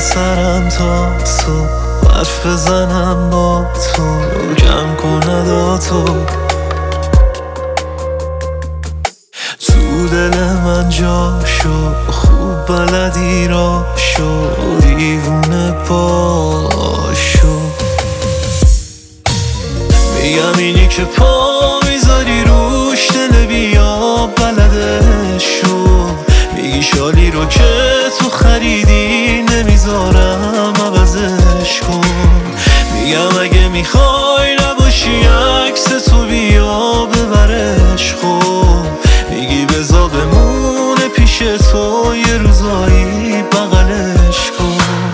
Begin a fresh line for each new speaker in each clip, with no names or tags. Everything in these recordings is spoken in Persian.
سرم تا صبح، حرف بزنم با تو، کم کن اداتو. تو دل من جا شو، خوب بلدی را شو، دیوونه باشو. میگم اینی که پا میذاری روش دل بیا بلدش شو. میگی شالی رو که تو خریدی نمیذارم عوضش کن. میگم اگه میخوای نباشی عکس تو بیا ببرش خب. میگی بزا بمونه پیش تو یه روزایی بغلش کن.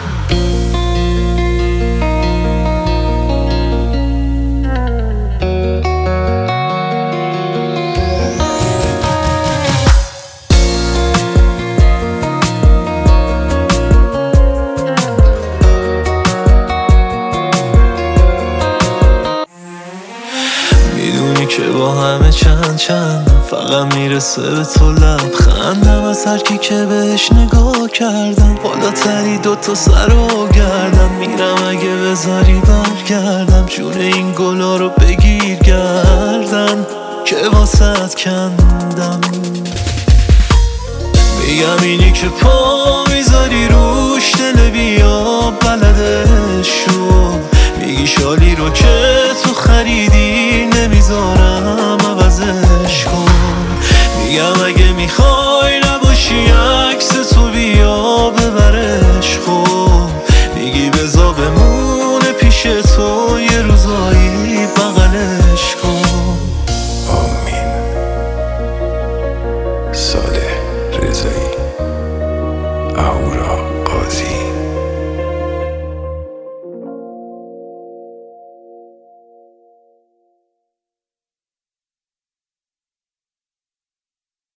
میدونی که با همه چند فقط میرسه به تو لبخندم از هر کی که بهش نگاه کردم. بالاتری دوتا سر و گردم، میرم اگه بذاری برگردم. جون این گلا رو بگیر گردن که واسط کندم. میگم اینی که پا میذاری روش دل بیا بلدش شو. میگی شالی رو که